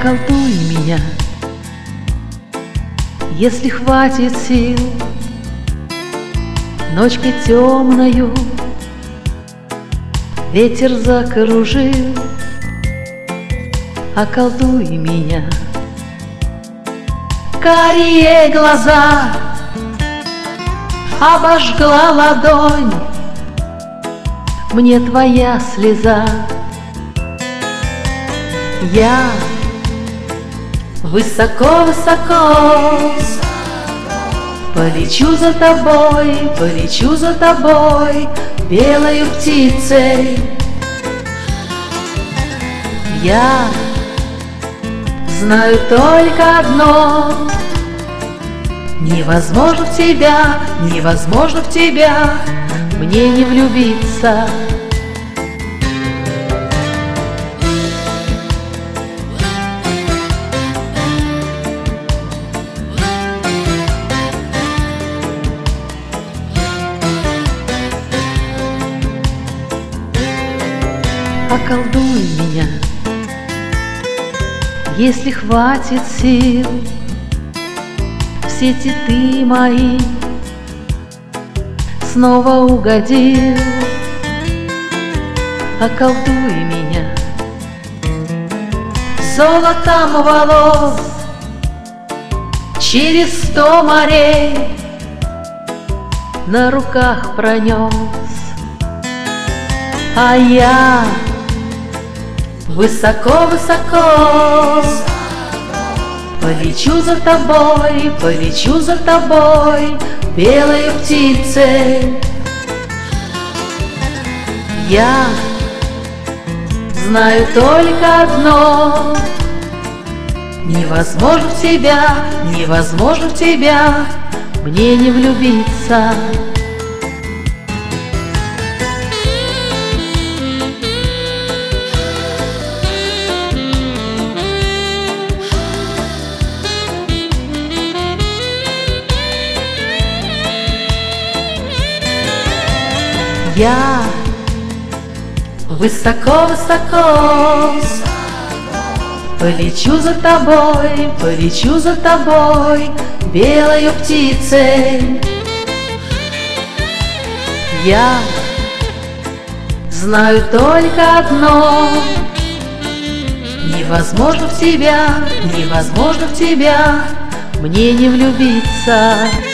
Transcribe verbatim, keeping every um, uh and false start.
околдуй меня, если хватит сил. Ночкой темною ветер закружил. Околдуй меня. Карие глаза обожгла ладонь, мне твоя слеза. Я высоко-высоко полечу за тобой, полечу за тобой белою птицей. Я знаю только одно: невозможно в тебя, невозможно в тебя мне не влюбиться. Околдуй меня, если хватит сил. В сети ты мои снова угодил. Околдуй меня. Золотом волос через сто морей на руках пронес, а я высоко-высоко полечу за тобой, полечу за тобой белой птицей. Я знаю только одно: невозможно в тебя, невозможно в тебя мне не влюбиться. Я высоко-высоко полечу за тобой, полечу за тобой белою птицей. Я знаю только одно: невозможно в тебя, невозможно в тебя мне не влюбиться.